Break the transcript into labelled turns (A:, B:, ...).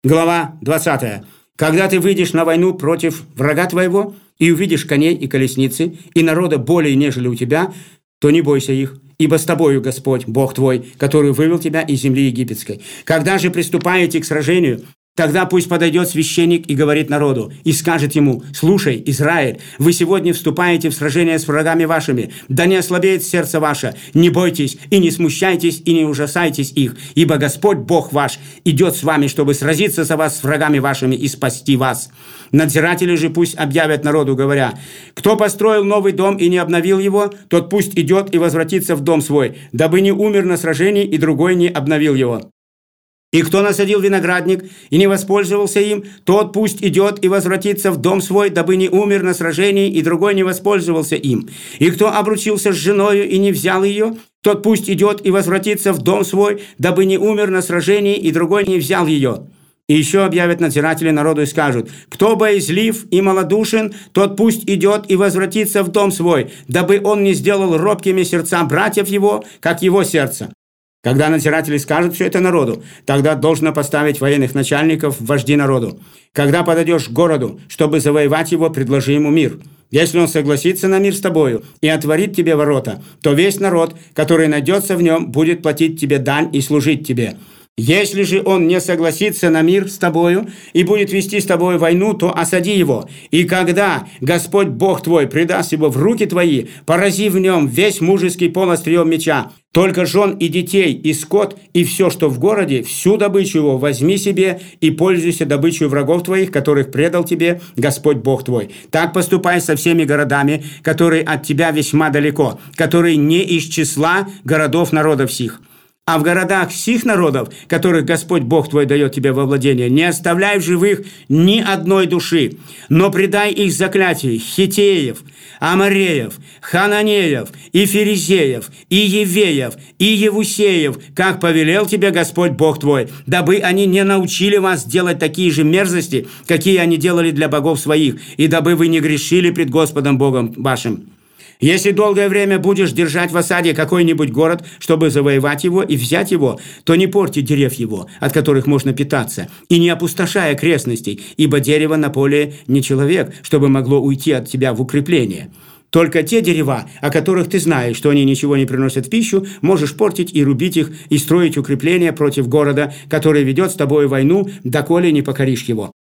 A: Глава 20. «Когда ты выйдешь на войну против врага твоего, и увидишь коней и колесницы, и народа более, нежели у тебя, то не бойся их, ибо с тобою Господь, Бог твой, который вывел тебя из земли египетской. Когда же приступаете к сражению, тогда пусть подойдет священник и говорит народу, и скажет ему: слушай, Израиль, вы сегодня вступаете в сражение с врагами вашими, да не ослабеет сердце ваше, не бойтесь и не смущайтесь и не ужасайтесь их, ибо Господь Бог ваш идет с вами, чтобы сразиться за вас с врагами вашими и спасти вас. Надзиратели же пусть объявят народу, говоря: кто построил новый дом и не обновил его, тот пусть идет и возвратится в дом свой, дабы не умер на сражении и другой не обновил его. И кто насадил виноградник и не воспользовался им, тот пусть идет и возвратится в дом свой, дабы не умер на сражении, и другой не воспользовался им. И кто обручился с женою и не взял ее, тот пусть идет и возвратится в дом свой, дабы не умер на сражении, и другой не взял ее. И еще объявят надзиратели народу и скажут: кто боязлив и малодушен, тот пусть идет и возвратится в дом свой, дабы он не сделал робкими сердца братьев его, как его сердце. Когда надзиратели скажут все это народу, тогда должно поставить военных начальников в вожди народу. Когда подойдешь к городу, чтобы завоевать его, предложи ему мир. Если он согласится на мир с тобою и отворит тебе ворота, то весь народ, который найдется в нем, будет платить тебе дань и служить тебе. Если же он не согласится на мир с тобою и будет вести с тобою войну, то осади его. И когда Господь Бог твой предаст его в руки твои, порази в нем весь мужеский пол острием меча. Только жен и детей, и скот, и все, что в городе, всю добычу его возьми себе и пользуйся добычей врагов твоих, которых предал тебе Господь Бог твой. Так поступай со всеми городами, которые от тебя весьма далеко, которые не из числа городов народов сих. А в городах сих народов, которых Господь Бог твой дает тебе во владение, не оставляй в живых ни одной души, но предай их заклятию Хитеев, Амореев, Хананеев, и Ферезеев, и Евеев, и Евусеев, как повелел тебе Господь Бог твой, дабы они не научили вас делать такие же мерзости, какие они делали для богов своих, и дабы вы не грешили пред Господом Богом вашим. Если долгое время будешь держать в осаде какой-нибудь город, чтобы завоевать его и взять его, то не порти дерев его, от которых можно питаться, и не опустошай окрестностей, ибо дерево на поле не человек, чтобы могло уйти от тебя в укрепление. Только те дерева, о которых ты знаешь, что они ничего не приносят в пищу, можешь портить и рубить их, и строить укрепления против города, который ведет с тобой войну, доколе не покоришь его.